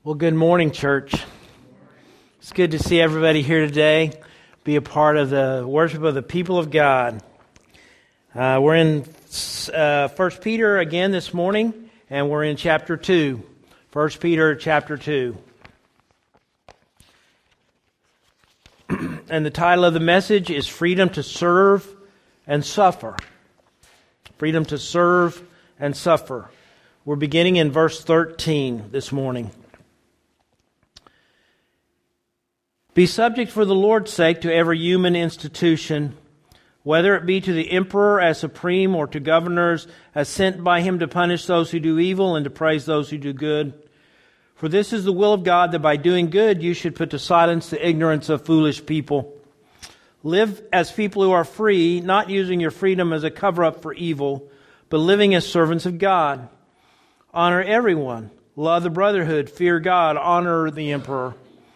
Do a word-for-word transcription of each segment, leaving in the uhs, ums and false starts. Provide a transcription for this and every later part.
Well, good morning, church. It's good to see everybody here today, be a part of the worship of the people of God. Uh, we're in uh, First Peter again this morning, and we're in chapter two. First Peter chapter two. And the title of the message is Freedom to Serve and Suffer. Freedom to serve and suffer. We're beginning in verse thirteen this morning. Be subject for the Lord's sake to every human institution, whether it be to the emperor as supreme or to governors as sent by him to punish those who do evil and to praise those who do good. For this is the will of God, that by doing good you should put to silence the ignorance of foolish people. Live as people who are free, not using your freedom as a cover-up for evil, but living as servants of God. Honor everyone. Love the brotherhood. Fear God. Honor the emperor.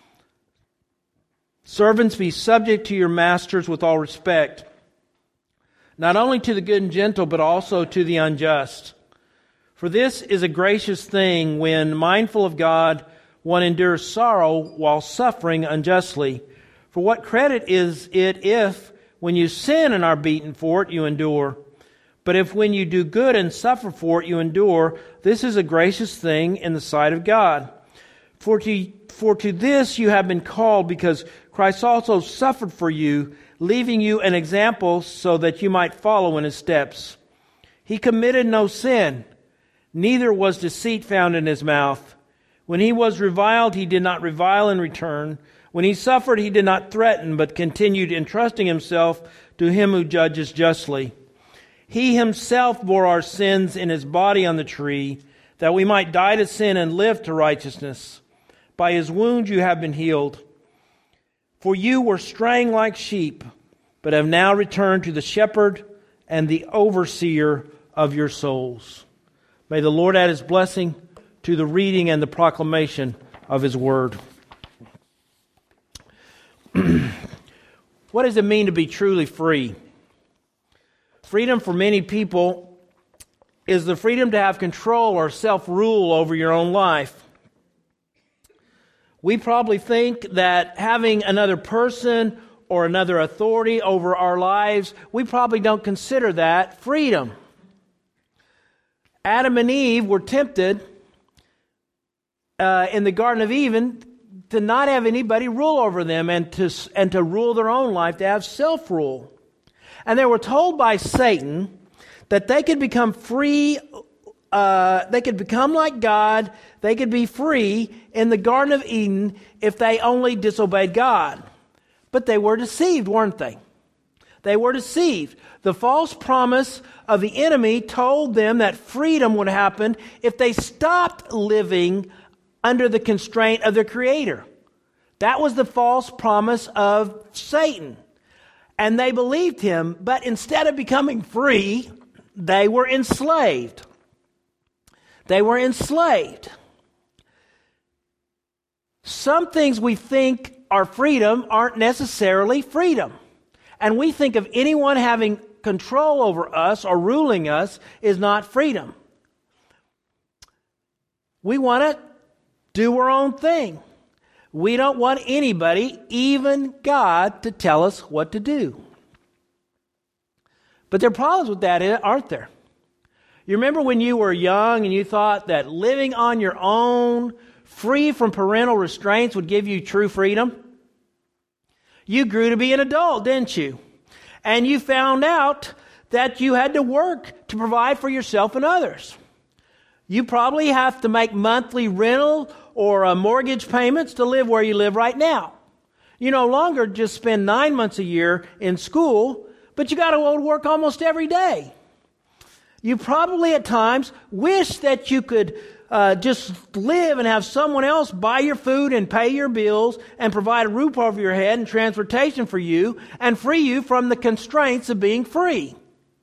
Servants, be subject to your masters with all respect, not only to the good and gentle, but also to the unjust. For this is a gracious thing when, mindful of God, one endures sorrow while suffering unjustly. For what credit is it if, when you sin and are beaten for it, you endure? But if when you do good and suffer for it, you endure, this is a gracious thing in the sight of God. For to, for to this you have been called, because Christ also suffered for you, leaving you an example so that you might follow in His steps. He committed no sin, neither was deceit found in His mouth. When He was reviled, He did not revile in return. When He suffered, He did not threaten, but continued entrusting Himself to Him who judges justly. He Himself bore our sins in His body on the tree, that we might die to sin and live to righteousness. By His wounds you have been healed. For you were straying like sheep, but have now returned to the shepherd and the overseer of your souls. May the Lord add His blessing to the reading and the proclamation of His word. What does it mean to be truly free? Freedom for many people is the freedom to have control or self-rule over your own life. We probably think that having another person or another authority over our lives, we probably don't consider that freedom. Adam and Eve were tempted uh, in the Garden of Eden to not have anybody rule over them and to, and to rule their own life, to have self-rule. And they were told by Satan that they could become free, uh, they could become like God, they could be free in the Garden of Eden if they only disobeyed God. But they were deceived, weren't they? They were deceived. The false promise of the enemy told them that freedom would happen if they stopped living under the constraint of their Creator. That was the false promise of Satan. And they believed him, but instead of becoming free, they were enslaved. They were enslaved. Some things we think are freedom aren't necessarily freedom. And we think of anyone having control over us or ruling us is not freedom. We want to do our own thing. We don't want anybody, even God, to tell us what to do. But there are problems with that, aren't there? You remember when you were young and you thought that living on your own, free from parental restraints, would give you true freedom? You grew to be an adult, didn't you? And you found out that you had to work to provide for yourself and others. You probably have to make monthly rental or uh, mortgage payments to live where you live right now. You no longer just spend nine months a year in school, but you got to go to work almost every day. You probably at times wish that you could uh, just live and have someone else buy your food and pay your bills and provide a roof over your head and transportation for you and free you from the constraints of being free.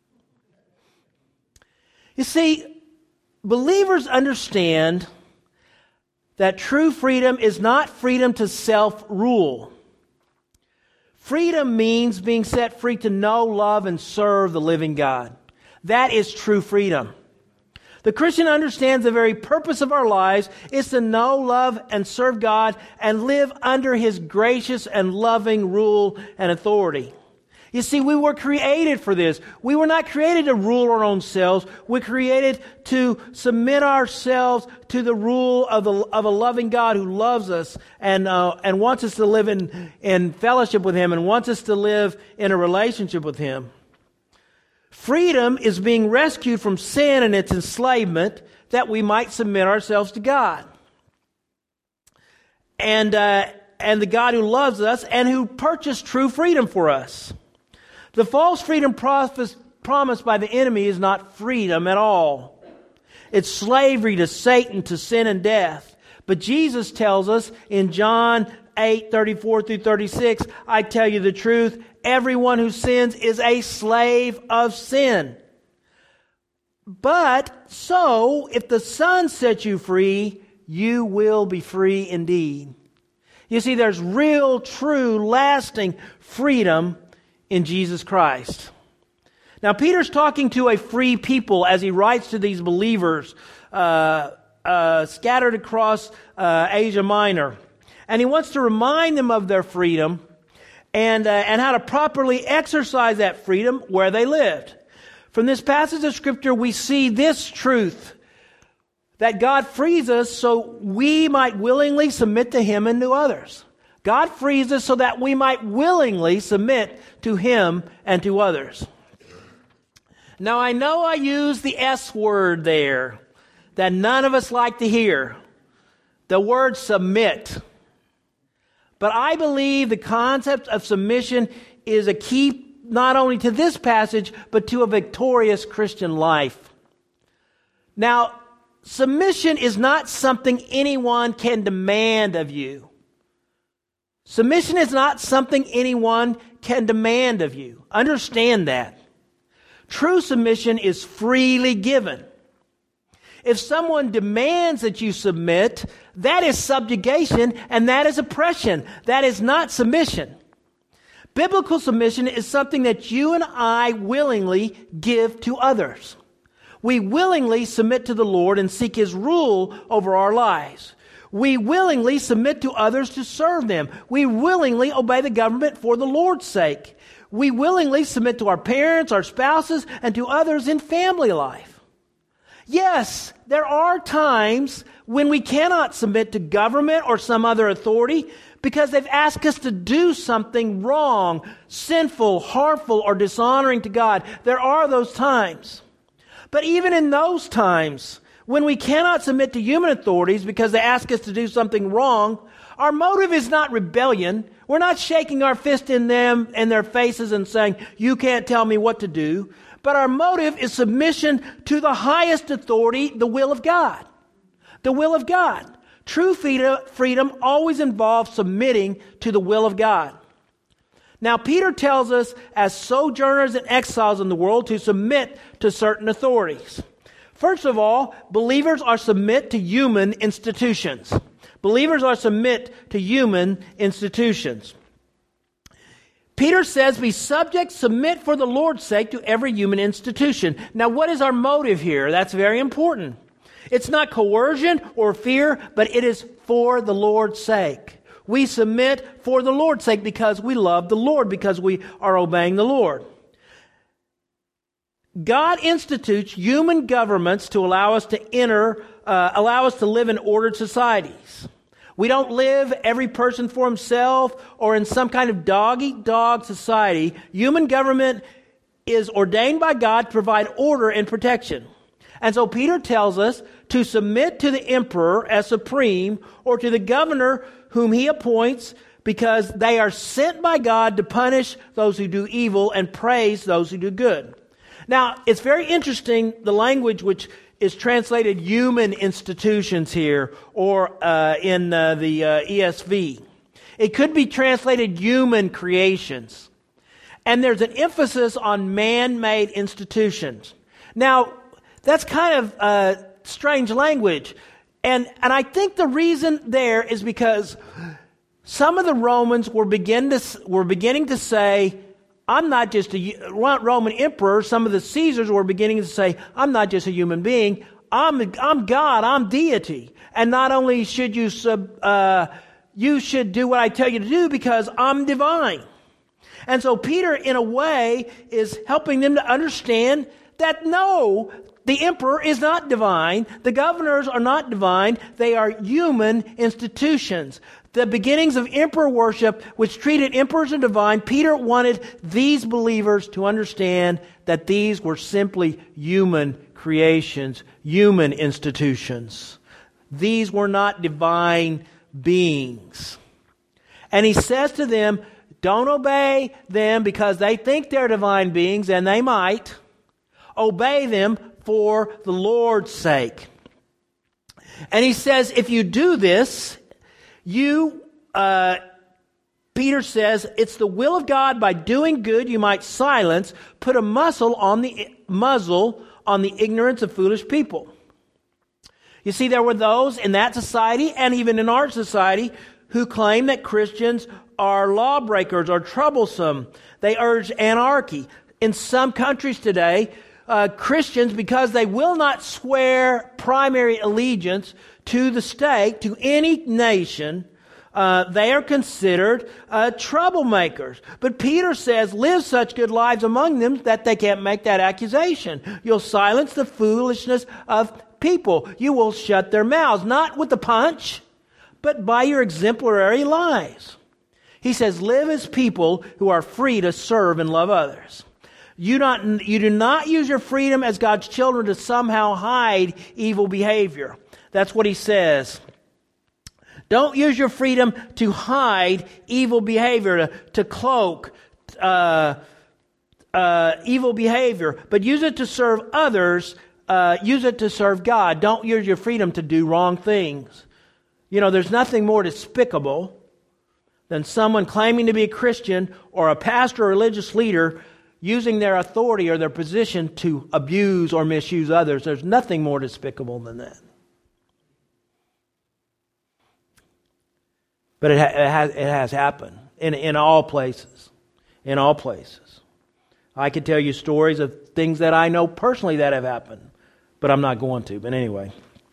You see, believers understand that true freedom is not freedom to self-rule. Freedom means being set free to know, love, and serve the living God. That is true freedom. The Christian understands the very purpose of our lives is to know, love, and serve God and live under His gracious and loving rule and authority. You see, we were created for this. We were not created to rule our own selves. We're created to submit ourselves to the rule of the of a loving God who loves us and uh, and wants us to live in in fellowship with Him and wants us to live in a relationship with Him. Freedom is being rescued from sin and its enslavement that we might submit ourselves to God. And uh, and the God who loves us and who purchased true freedom for us. The false freedom promised by the enemy is not freedom at all. It's slavery to Satan, to sin and death. But Jesus tells us in John eight, thirty-four through thirty-six, I tell you the truth, everyone who sins is a slave of sin. But so, if the Son sets you free, you will be free indeed. You see, there's real, true, lasting freedom in Jesus Christ. Now, Peter's talking to a free people as he writes to these believers uh, uh, scattered across uh, Asia Minor. And he wants to remind them of their freedom and, uh, and how to properly exercise that freedom where they lived. From this passage of Scripture, we see this truth, that God frees us so we might willingly submit to Him and to others. God frees us so that we might willingly submit to Him and to others. Now, I know I use the S word there that none of us like to hear. The word submit. But I believe the concept of submission is a key not only to this passage, but to a victorious Christian life. Now, submission is not something anyone can demand of you. Submission is not something anyone can demand of you. Understand that. True submission is freely given. If someone demands that you submit, that is subjugation and that is oppression. That is not submission. Biblical submission is something that you and I willingly give to others. We willingly submit to the Lord and seek His rule over our lives. We willingly submit to others to serve them. We willingly obey the government for the Lord's sake. We willingly submit to our parents, our spouses, and to others in family life. Yes, there are times when we cannot submit to government or some other authority because they've asked us to do something wrong, sinful, harmful, or dishonoring to God. There are those times. But even in those times, when we cannot submit to human authorities because they ask us to do something wrong, our motive is not rebellion. We're not shaking our fist in them and their faces and saying, you can't tell me what to do. But our motive is submission to the highest authority, the will of God. The will of God. True freedom always involves submitting to the will of God. Now, Peter tells us as sojourners and exiles in the world to submit to certain authorities. First of all, believers are submit to human institutions. Believers are submit to human institutions. Peter says, be subject, submit for the Lord's sake to every human institution. Now, what is our motive here? That's very important. It's not coercion or fear, but it is for the Lord's sake. We submit for the Lord's sake because we love the Lord, because we are obeying the Lord. God institutes human governments to allow us to enter, uh, allow us to live in ordered societies. We don't live every person for himself or in some kind of dog-eat-dog society. Human government is ordained by God to provide order and protection. And so Peter tells us to submit to the emperor as supreme or to the governor whom he appoints because they are sent by God to punish those who do evil and praise those who do good. Now, it's very interesting, the language which is translated human institutions here, or uh, in uh, the uh, E S V. It could be translated human creations. And there's an emphasis on man-made institutions. Now, that's kind of uh, strange language. And, and I think the reason there is because some of the Romans were, begin to, were beginning to say, I'm not just a Roman emperor. Some of the Caesars were beginning to say, I'm not just a human being. I'm, I'm God, I'm deity. And not only should you sub, uh, you should do what I tell you to do because I'm divine. And so Peter, in a way, is helping them to understand that no, the emperor is not divine. The governors are not divine. They are human institutions. The beginnings of emperor worship, which treated emperors as divine, Peter wanted these believers to understand that these were simply human creations, human institutions. These were not divine beings. And he says to them, don't obey them because they think they're divine beings, and they might. Obey them for the Lord's sake. And he says, if you do this, you, uh, Peter says, it's the will of God by doing good you might silence, put a muzzle on the muzzle on the ignorance of foolish people. You see, there were those in that society and even in our society who claim that Christians are lawbreakers or troublesome. They urge anarchy. In some countries today, uh, Christians, because they will not swear primary allegiance to the state, to any nation, uh, they are considered uh, troublemakers. But Peter says, live such good lives among them that they can't make that accusation. You'll silence the foolishness of people. You will shut their mouths, not with the punch, but by your exemplary lives. He says, live as people who are free to serve and love others. You, not, you do not use your freedom as God's children to somehow hide evil behavior. That's what he says. Don't use your freedom to hide evil behavior, to, to cloak uh, uh, evil behavior, but use it to serve others. Uh, use it to serve God. Don't use your freedom to do wrong things. You know, there's nothing more despicable than someone claiming to be a Christian or a pastor or religious leader using their authority or their position to abuse or misuse others. There's nothing more despicable than that. But it, ha- it, has, it has happened in, in all places. In all places. I could tell you stories of things that I know personally that have happened, but I'm not going to. But anyway.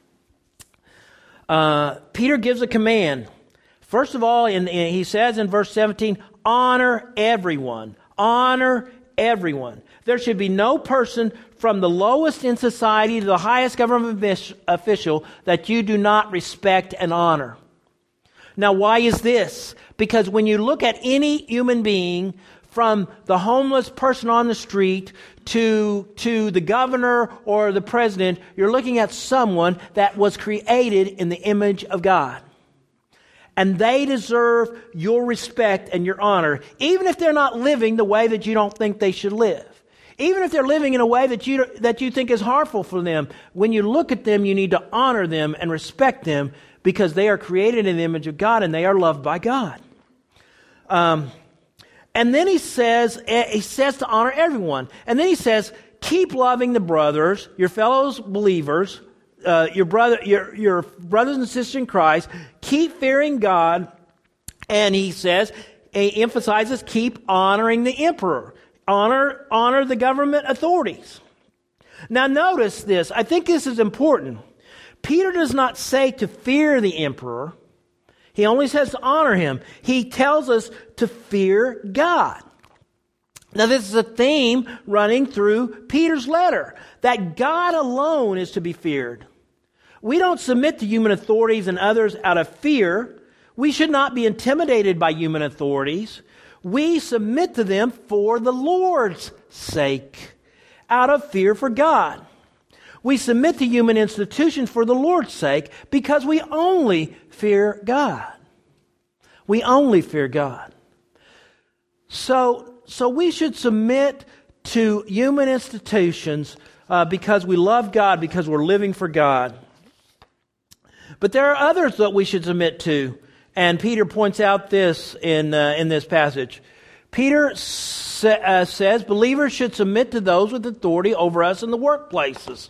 Uh, Peter gives a command. First of all, in, in, he says in verse seventeen, honor everyone. Honor everyone. There should be no person from the lowest in society to the highest government official that you do not respect and honor. Now, why is this? Because when you look at any human being, from the homeless person on the street to, to the governor or the president, you're looking at someone that was created in the image of God. And they deserve your respect and your honor, even if they're not living the way that you don't think they should live. Even if they're living in a way that you, that you think is harmful for them. When you look at them, you need to honor them and respect them because they are created in the image of God and they are loved by God. Um, and then he says, he says to honor everyone. And then he says, keep loving the brothers, your fellow believers, uh, your brother, your, your brothers and sisters in Christ. Keep fearing God. And he says, he emphasizes, keep honoring the emperor. Honor, honor the government authorities. Now notice this. I think this is important. Peter does not say to fear the emperor. He only says to honor him. He tells us to fear God. Now this is a theme running through Peter's letter, that God alone is to be feared. We don't submit to human authorities and others out of fear. We should not be intimidated by human authorities. We submit to them for the Lord's sake, out of fear for God. We submit to human institutions for the Lord's sake because we only fear God. We only fear God. So, so we should submit to human institutions uh, because we love God, because we're living for God. But there are others that we should submit to. And Peter points out this in uh, in this passage. Peter sa- uh, says believers should submit to those with authority over us in the workplaces.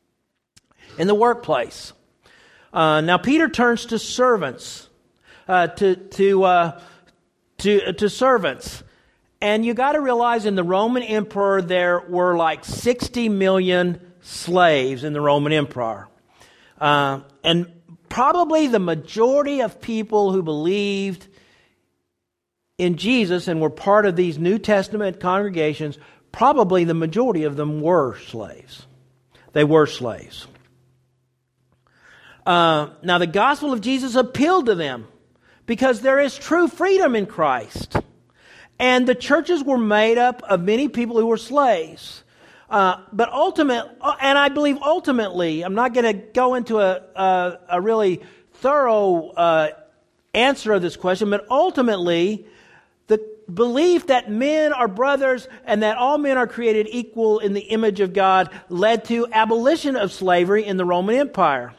In the workplace. Uh, now Peter turns to servants, uh, to to uh, to to servants, and you got to realize in the Roman Emperor there were like sixty million slaves in the Roman Empire. Uh, and probably the majority of people who believed in Jesus and were part of these New Testament congregations, probably the majority of them were slaves. They were slaves. Uh, now, the gospel of Jesus appealed to them because there is true freedom in Christ. And the churches were made up of many people who were slaves. Uh, but ultimately, and I believe ultimately, I'm not going to go into a, a, a really thorough uh, answer of this question, but ultimately, the belief that men are brothers and that all men are created equal in the image of God led to abolition of slavery in the Roman Empire.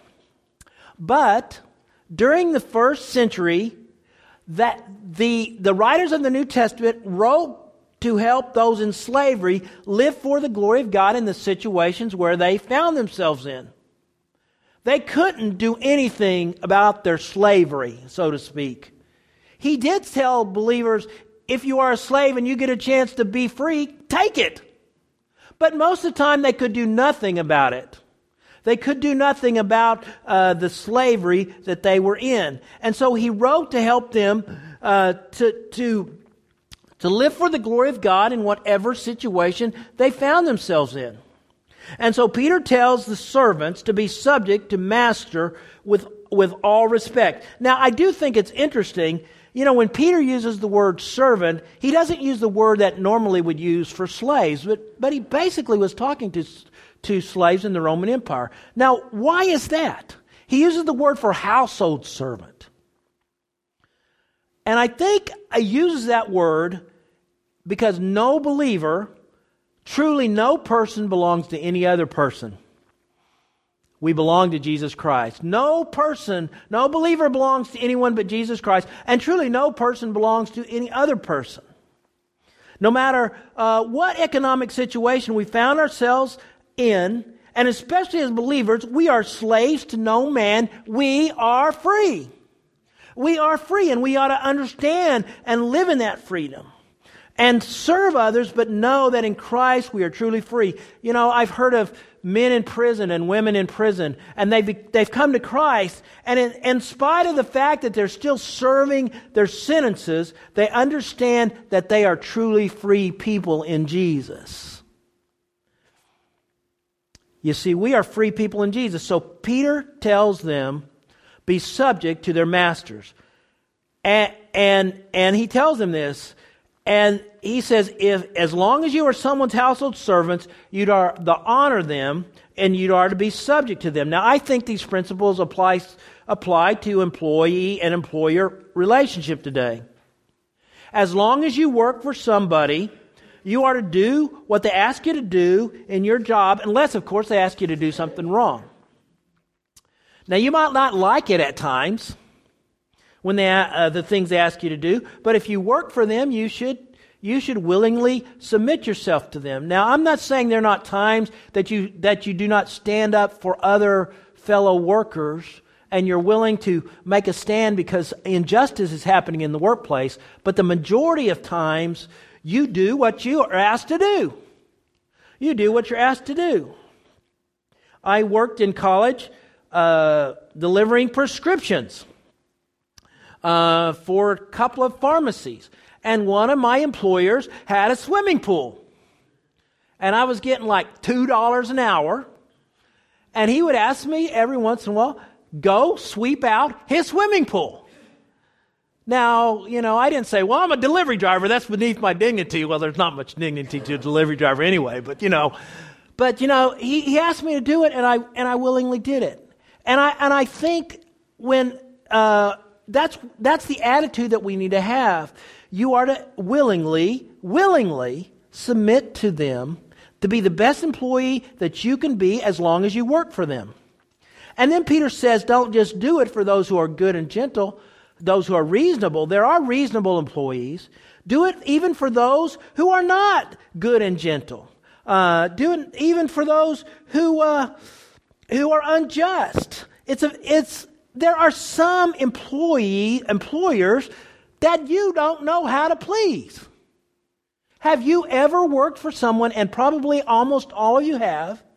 But during the first century, that the, the writers of the New Testament wrote to help those in slavery live for the glory of God in the situations where they found themselves in. They couldn't do anything about their slavery, so to speak. He did tell believers, if you are a slave and you get a chance to be free, take it. But most of the time they could do nothing about it. They could do nothing about uh, the slavery that they were in. And so he wrote to help them uh, to, to, to live for the glory of God in whatever situation they found themselves in. And so Peter tells the servants to be subject to master with, with all respect. Now, I do think it's interesting. You know, when Peter uses the word servant, he doesn't use the word that normally would use for slaves, but, but he basically was talking to, to slaves in the Roman Empire. Now, why is that? He uses the word for household servant. And I think he uses that word because no believer, truly no person belongs to any other person. We belong to Jesus Christ. No person, no believer belongs to anyone but Jesus Christ. And truly no person belongs to any other person. No matter uh, what economic situation we found ourselves in, and especially as believers, we are slaves to no man. We are free. We are free, and we ought to understand and live in that freedom. And serve others, but know that in Christ we are truly free. You know, I've heard of men in prison and women in prison, and they've, they've come to Christ, and in, in spite of the fact that they're still serving their sentences, they understand that they are truly free people in Jesus. You see, we are free people in Jesus. So Peter tells them, be subject to their masters. And, and, and he tells them this, and he says, if as long as you are someone's household servants, you'd are to honor them and you are to be subject to them. Now, I think these principles apply, apply to employee and employer relationship today. As long as you work for somebody, you are to do what they ask you to do in your job, unless, of course, they ask you to do something wrong. Now, you might not like it at times when they uh, the things they ask you to do, but if you work for them, you should you should willingly submit yourself to them. Now, I'm not saying there are not times that you that you do not stand up for other fellow workers and you're willing to make a stand because injustice is happening in the workplace, but the majority of times you do what you are asked to do. You do what you're asked to do. I worked in college uh, delivering prescriptions Uh, for a couple of pharmacies. And one of my employers had a swimming pool. And I was getting like two dollars an hour. And he would ask me every once in a while, go sweep out his swimming pool. Now, you know, I didn't say, well, I'm a delivery driver. That's beneath my dignity. Well, there's not much dignity to a delivery driver anyway. But, you know, but, you know, he, he asked me to do it and I, and I willingly did it. And I, and I think when, uh, That's that's the attitude that we need to have. You are to willingly, willingly submit to them to be the best employee that you can be as long as you work for them. And then Peter says, don't just do it for those who are good and gentle, those who are reasonable. There are reasonable employees. Do it even for those who are not good and gentle. Uh, do it even for those who uh, who are unjust. It's a it's. There are some employee employers that you don't know how to please. Have you ever worked for someone, and probably almost all of you have,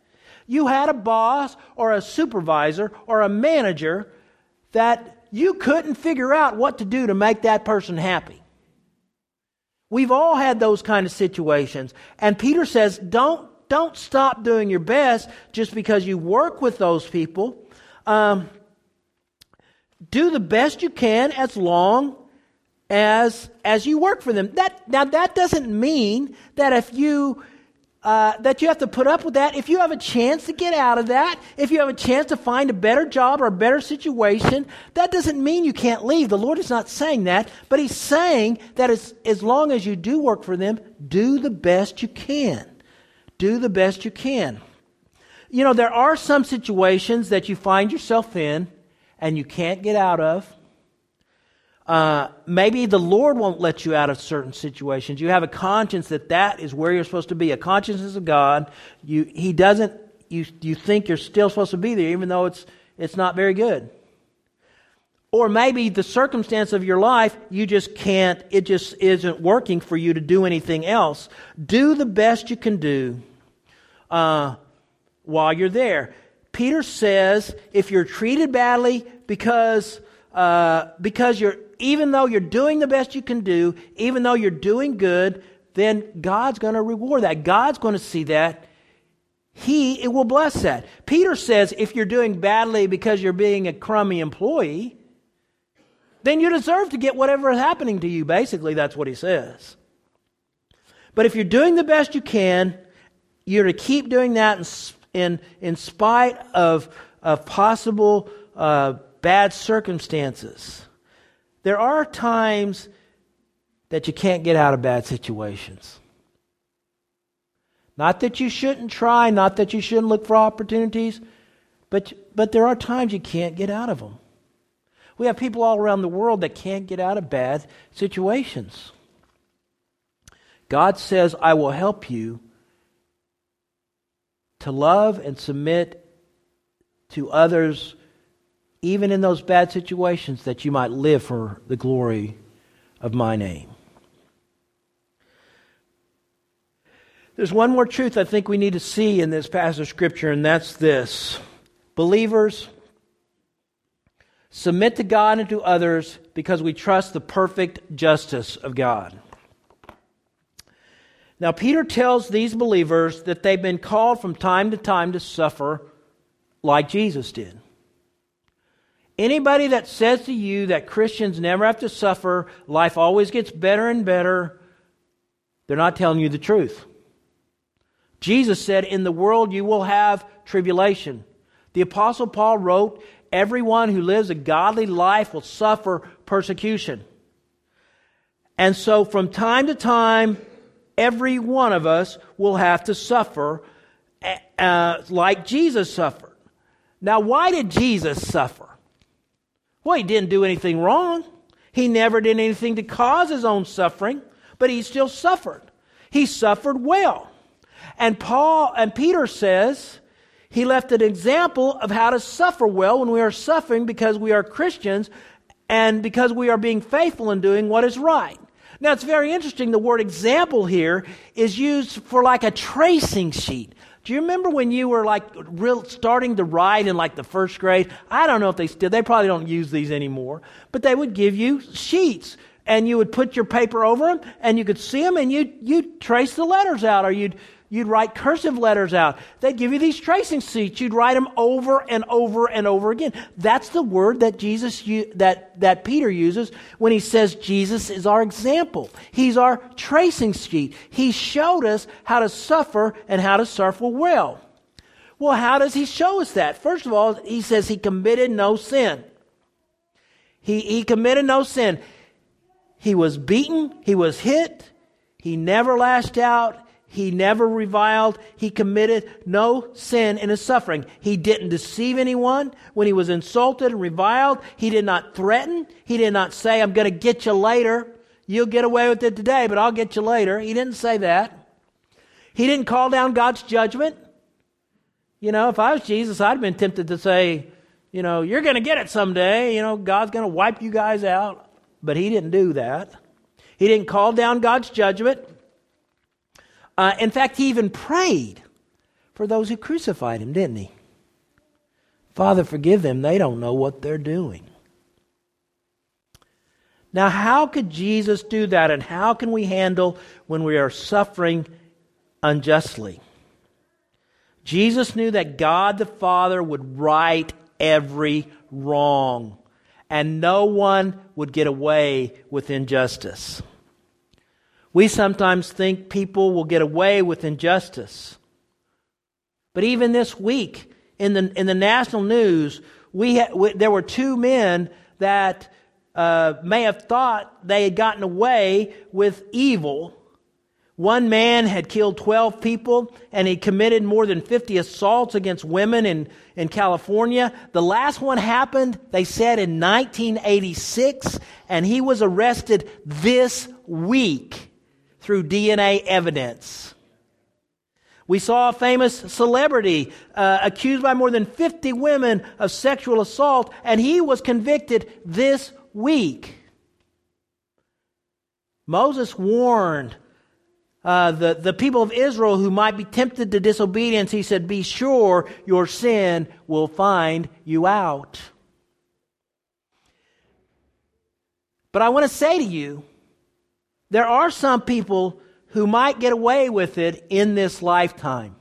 You had a boss or a supervisor or a manager that you couldn't figure out what to do to make that person happy. We've all had those kind of situations. And Peter says, don't, don't stop doing your best just because you work with those people. Um, do the best you can as long as as you work for them. That now that doesn't mean that if you uh, that you have to put up with that. If you have a chance to get out of that, if you have a chance to find a better job or a better situation, that doesn't mean you can't leave. The Lord is not saying that, but He's saying that as, as long as you do work for them, do the best you can. Do the best you can. You know, there are some situations that you find yourself in and you can't get out of. Uh, maybe the Lord won't let you out of certain situations. You have a conscience that that is where you're supposed to be. A consciousness of God. You, He doesn't. You, you think you're still supposed to be there, even though it's it's not very good. Or maybe the circumstance of your life, you just can't. It just isn't working for you to do anything else. Do the best you can do uh, while you're there. Peter says, if you're treated badly because uh, because you're even though you're doing the best you can do, even though you're doing good, then God's going to reward that. God's going to see that. He it will bless that. Peter says if you're doing badly because you're being a crummy employee, then you deserve to get whatever is happening to you. Basically, that's what he says. But if you're doing the best you can, you're to keep doing that in in, in spite of, of possible uh, bad circumstances. There are times that you can't get out of bad situations. Not that you shouldn't try, not that you shouldn't look for opportunities, but, but there are times you can't get out of them. We have people all around the world that can't get out of bad situations. God says, I will help you to love and submit to others even in those bad situations, that you might live for the glory of my name. There's one more truth I think we need to see in this passage of Scripture, and that's this. Believers, submit to God and to others because we trust the perfect justice of God. Now, Peter tells these believers that they've been called from time to time to suffer like Jesus did. Anybody that says to you that Christians never have to suffer, life always gets better and better, they're not telling you the truth. Jesus said, in the world you will have tribulation. The Apostle Paul wrote, everyone who lives a godly life will suffer persecution. And so from time to time, every one of us will have to suffer uh, like Jesus suffered. Now, why did Jesus suffer? Well, He didn't do anything wrong. He never did anything to cause His own suffering, but He still suffered. He suffered well. And Paul and Peter says he left an example of how to suffer well when we are suffering because we are Christians and because we are being faithful in doing what is right. Now, it's very interesting. The word example here is used for like a tracing sheet. Do you remember when you were like real starting to ride in like the first grade? I don't know if they still, they probably don't use these anymore, but they would give you sheets and you would put your paper over them and you could see them and you'd, you'd trace the letters out, or you'd, you'd write cursive letters out. They'd give you these tracing sheets. You'd write them over and over and over again. That's the word that Jesus, that, that Peter uses when he says Jesus is our example. He's our tracing sheet. He showed us how to suffer and how to suffer well. Well, how does he show us that? First of all, he says he committed no sin. He, he committed no sin. He was beaten. He was hit. He never lashed out. He never reviled. He committed no sin in his suffering. He didn't deceive anyone when he was insulted and reviled. He did not threaten. He did not say, I'm going to get you later. You'll get away with it today, but I'll get you later. He didn't say that. He didn't call down God's judgment. You know, if I was Jesus, I'd have been tempted to say, you know, you're going to get it someday. You know, God's going to wipe you guys out. But he didn't do that. He didn't call down God's judgment. Uh, in fact, he even prayed for those who crucified him, didn't he? Father, forgive them. They don't know what they're doing. Now, how could Jesus do that? And how can we handle when we are suffering unjustly? Jesus knew that God the Father would right every wrong, and no one would get away with injustice. We sometimes think people will get away with injustice. But even this week, in the in the national news, we, ha- we there were two men that uh, may have thought they had gotten away with evil. One man had killed twelve people, and he committed more than fifty assaults against women in, in California. The last one happened, they said, in nineteen eighty-six, and he was arrested this week through D N A evidence. We saw a famous celebrity uh, accused by more than fifty women of sexual assault, and he was convicted this week. Moses warned uh, the, the people of Israel who might be tempted to disobedience. He said, "Be sure your sin will find you out." But I want to say to you, there are some people who might get away with it in this lifetime.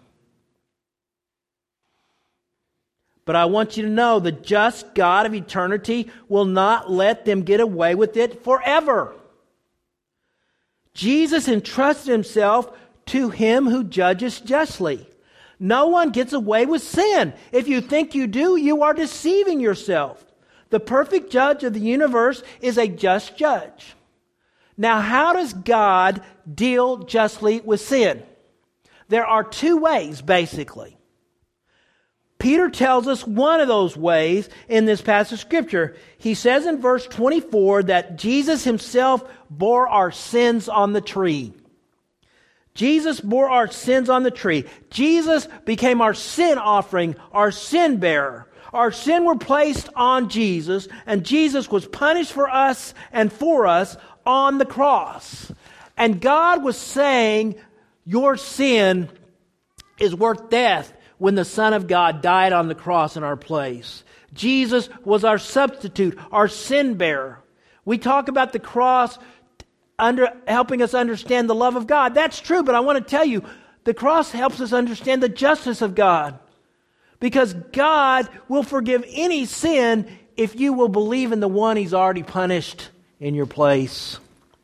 But I want you to know the just God of eternity will not let them get away with it forever. Jesus entrusted himself to him who judges justly. No one gets away with sin. If you think you do, you are deceiving yourself. The perfect judge of the universe is a just judge. Now, how does God deal justly with sin? There are two ways, basically. Peter tells us one of those ways in this passage of Scripture. He says in verse twenty-four that Jesus himself bore our sins on the tree. Jesus bore our sins on the tree. Jesus became our sin offering, our sin bearer. Our sin were placed on Jesus, and Jesus was punished for us and for us on the cross. And God was saying, your sin is worth death when the Son of God died on the cross in our place. Jesus was our substitute, our sin bearer. We talk about the cross under helping us understand the love of God. That's true, but I want to tell you, the cross helps us understand the justice of God. Because God will forgive any sin if you will believe in the one He's already punished in your place.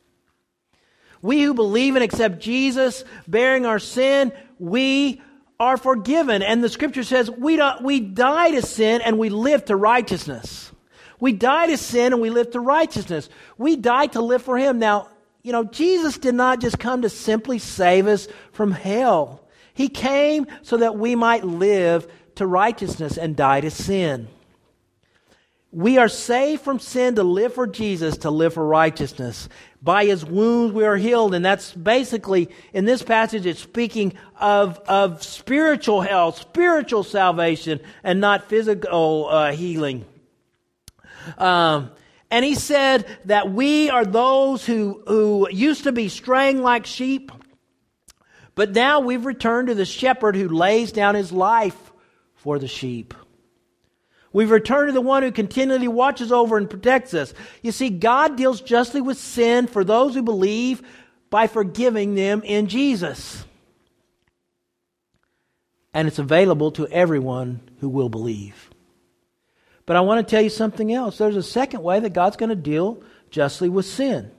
We who believe and accept Jesus bearing our sin, we are forgiven. And the Scripture says we don't, we die to sin and we live to righteousness. We die to sin and we live to righteousness. We die to live for Him. Now, you know, Jesus did not just come to simply save us from hell. He came so that we might live to righteousness and die to sin. We are saved from sin to live for Jesus, to live for righteousness. By His wounds we are healed. And that's basically, in this passage, it's speaking of, of spiritual health, spiritual salvation, and not physical uh, healing. Um, and He said that we are those who, who used to be straying like sheep, but now we've returned to the shepherd who lays down His life for the sheep. We've returned to the one who continually watches over and protects us. You see, God deals justly with sin for those who believe by forgiving them in Jesus. And it's available to everyone who will believe. But I want to tell you something else. There's a second way that God's going to deal justly with sin.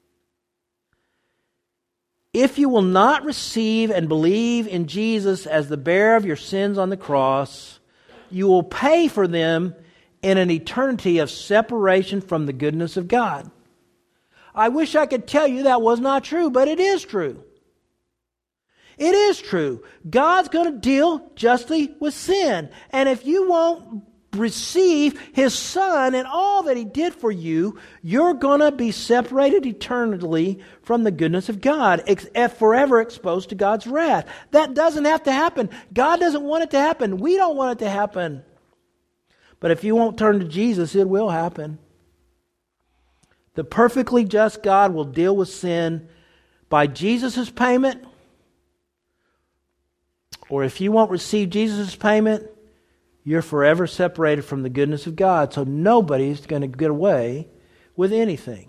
If you will not receive and believe in Jesus as the bearer of your sins on the cross, you will pay for them in an eternity of separation from the goodness of God. I wish I could tell you that was not true, but it is true. It is true. God's going to deal justly with sin. And if you won't receive His Son and all that He did for you, you're going to be separated eternally from the goodness of God, ex- forever exposed to God's wrath. That doesn't have to happen. God doesn't want it to happen. We don't want it to happen. But if you won't turn to Jesus, it will happen. The perfectly just God will deal with sin by Jesus' payment or if you won't receive Jesus' payment, you're forever separated from the goodness of God. So nobody's going to get away with anything.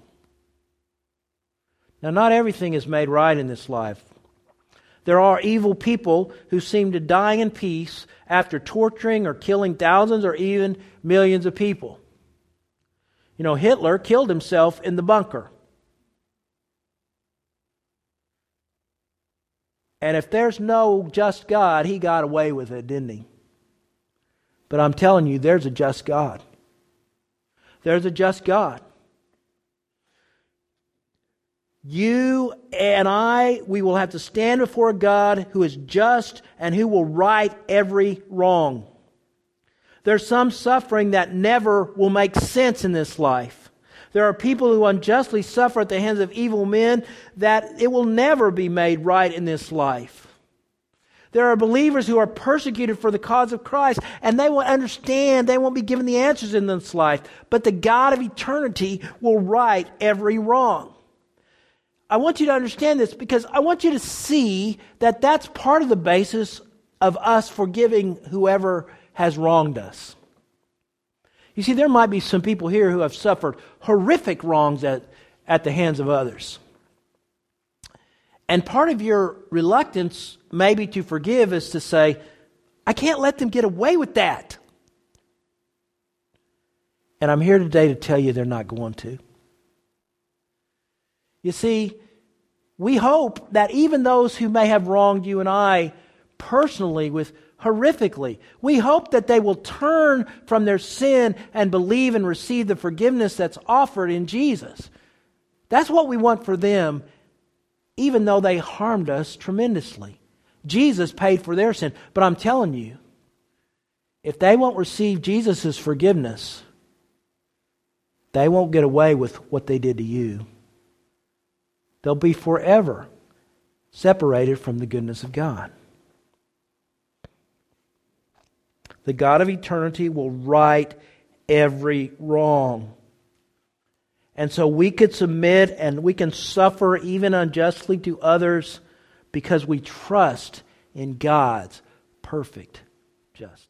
Now, not everything is made right in this life. There are evil people who seem to die in peace after torturing or killing thousands or even millions of people. You know, Hitler killed himself in the bunker. And if there's no just God, he got away with it, didn't he? But I'm telling you, there's a just God. There's a just God. You and I, we will have to stand before a God who is just and who will right every wrong. There's some suffering that never will make sense in this life. There are people who unjustly suffer at the hands of evil men that it will never be made right in this life. There are believers who are persecuted for the cause of Christ, and they won't understand, they won't be given the answers in this life. But the God of eternity will right every wrong. I want you to understand this because I want you to see that that's part of the basis of us forgiving whoever has wronged us. You see, there might be some people here who have suffered horrific wrongs at, at the hands of others. And part of your reluctance maybe to forgive is to say, I can't let them get away with that. And I'm here today to tell you they're not going to. You see, we hope that even those who may have wronged you and I personally with horrifically, we hope that they will turn from their sin and believe and receive the forgiveness that's offered in Jesus. That's what we want for them, even though they harmed us tremendously. Jesus paid for their sin. But I'm telling you, if they won't receive Jesus' forgiveness, they won't get away with what they did to you. They'll be forever separated from the goodness of God. The God of eternity will right every wrong. And so we could submit and we can suffer even unjustly to others because we trust in God's perfect justice.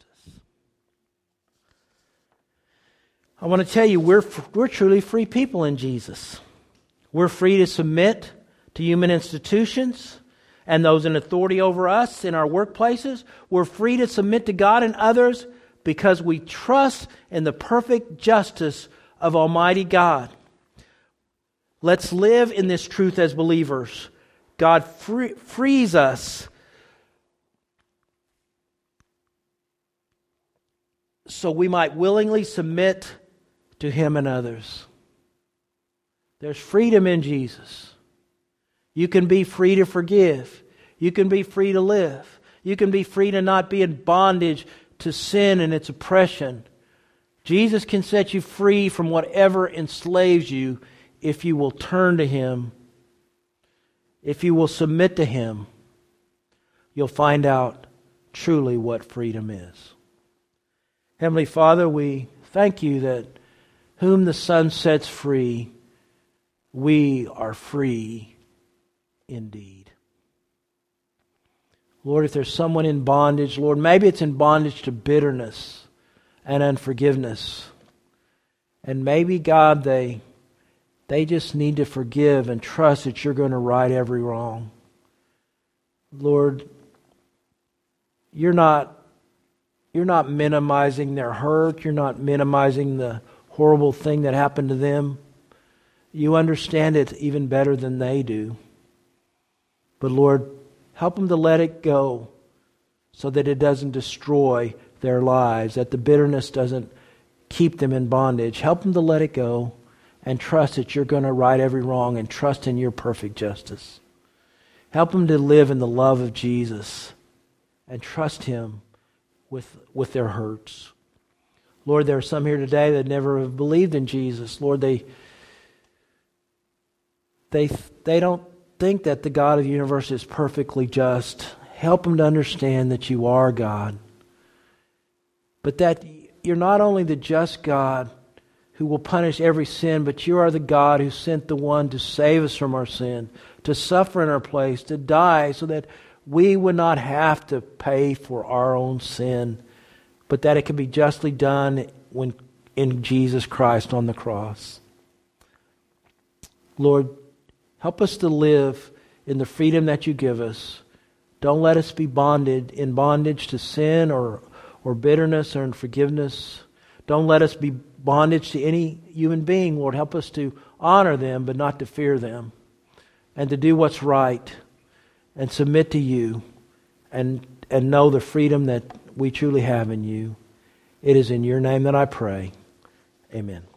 I want to tell you, we're, we're truly free people in Jesus. We're free to submit to human institutions and those in authority over us in our workplaces. We're free to submit to God and others because we trust in the perfect justice of Almighty God. Let's live in this truth as believers. God free, frees us so we might willingly submit to Him and others. There's freedom in Jesus. You can be free to forgive. You can be free to live. You can be free to not be in bondage to sin and its oppression. Jesus can set you free from whatever enslaves you if you will turn to Him. If you will submit to Him, you'll find out truly what freedom is. Heavenly Father, we thank You that whom the Son sets free, we are free indeed. Lord, if there's someone in bondage, Lord, maybe it's in bondage to bitterness and unforgiveness. And maybe, God, they, they just need to forgive and trust that You're going to right every wrong. Lord, You're not, you're not minimizing their hurt. You're not minimizing the horrible thing that happened to them. You understand it even better than they do. But Lord, help them to let it go so that it doesn't destroy their lives, that the bitterness doesn't keep them in bondage. Help them to let it go and trust that You're going to right every wrong and trust in Your perfect justice. Help them to live in the love of Jesus and trust Him with, with their hurts. Lord, there are some here today that never have believed in Jesus. Lord, they They, they don't think that the God of the universe is perfectly just. Help them to understand that You are God. But that You're not only the just God who will punish every sin, but You are the God who sent the one to save us from our sin, to suffer in our place, to die so that we would not have to pay for our own sin, but that it can be justly done when in Jesus Christ on the cross. Lord, help us to live in the freedom that you give us. Don't let us be bonded in bondage to sin or, or bitterness or unforgiveness. Don't let us be bondage to any human being. Lord, help us to honor them but not to fear them, and to do what's right and submit to you and, and know the freedom that we truly have in you. It is in your name that I pray. Amen.